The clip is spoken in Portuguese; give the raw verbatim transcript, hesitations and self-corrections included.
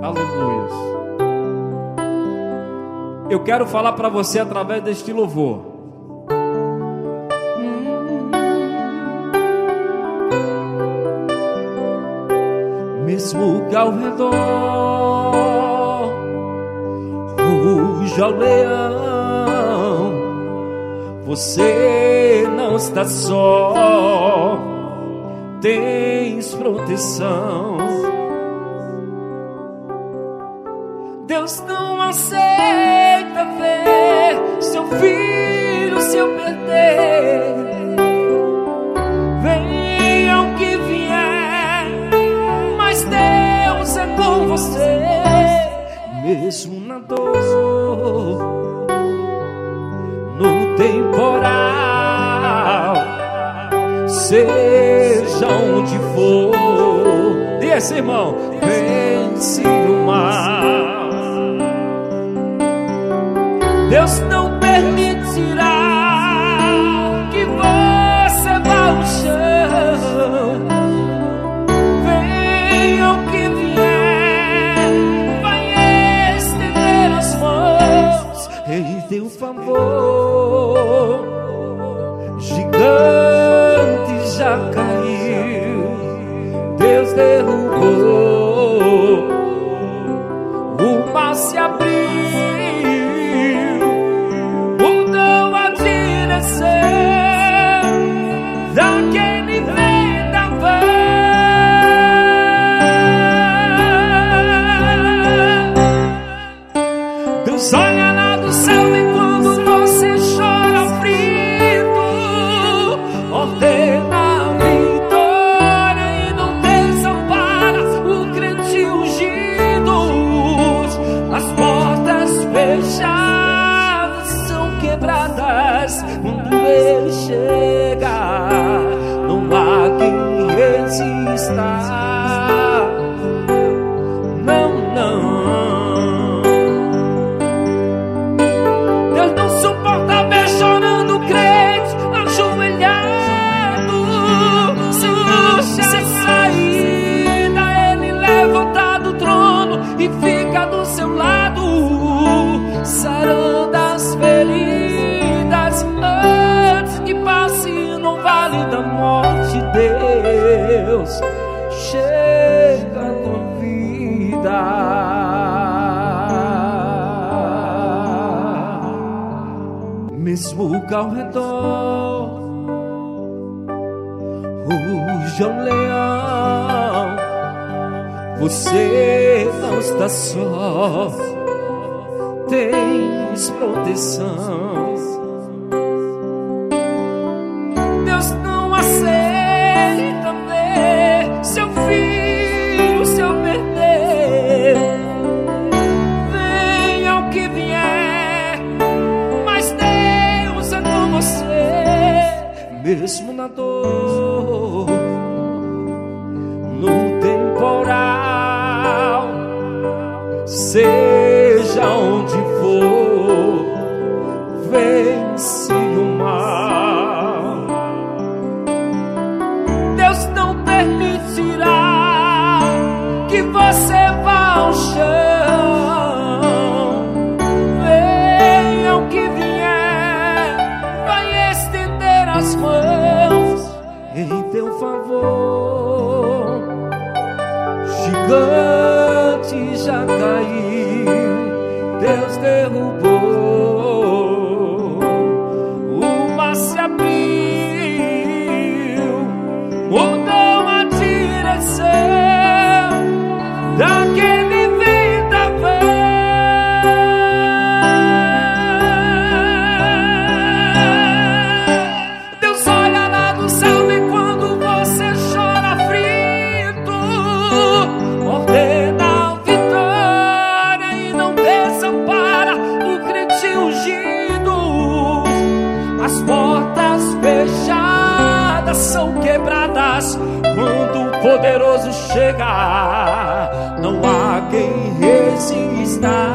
Aleluia. Eu quero falar para você através deste louvor. Mesmo que ao redor ruja o leão, você não está só, tens proteção. Deus não aceita ver seu filho se eu perder. Venha o que vier, mas Deus é com você. Mesmo na dor, no temporal, seja onde for, desce, irmão, vence o mal. Deus não permitirá que você vá ao chão. Venha o que vier, vai estender as mãos em teu favor. Gigante já caiu, Deus derrubou, o mar se abriu, mudou a direção daquele vendaval. Deus olha lá do céu e quando você chora aflito, ordena a vitória e não desampara o crente ungido. As portas fechadas são quebradas quando ele chega, não há quem resista. Não, não. Deus não suporta ver chorando crente ajoelhado. Se puxa a saída, ele levanta do trono e fica do seu lado, sarando as feridas antes que passe no vale da morte. Deus chega com vida. Mesmo que ao redor ruja o leão, você não está só, tens proteção. Deus não aceita ver seu filho se eu perder. Venha o que vier, mas Deus é com você. Mesmo na dor, no temporal, seja onde for, vence o mal. Deus não permitirá que você vá ao chão. Venha o que vier, vai estender as mãos em teu favor. Gigante já caiu, Deus derrubou, o mar se abriu, mudou a direção daquele vendaval. Deus olha lá do céu e quando você chora aflito, ordena a vitória e não desampara o crente ungido. As portas fechadas são quebradas quando o poderoso chega, não há quem resista.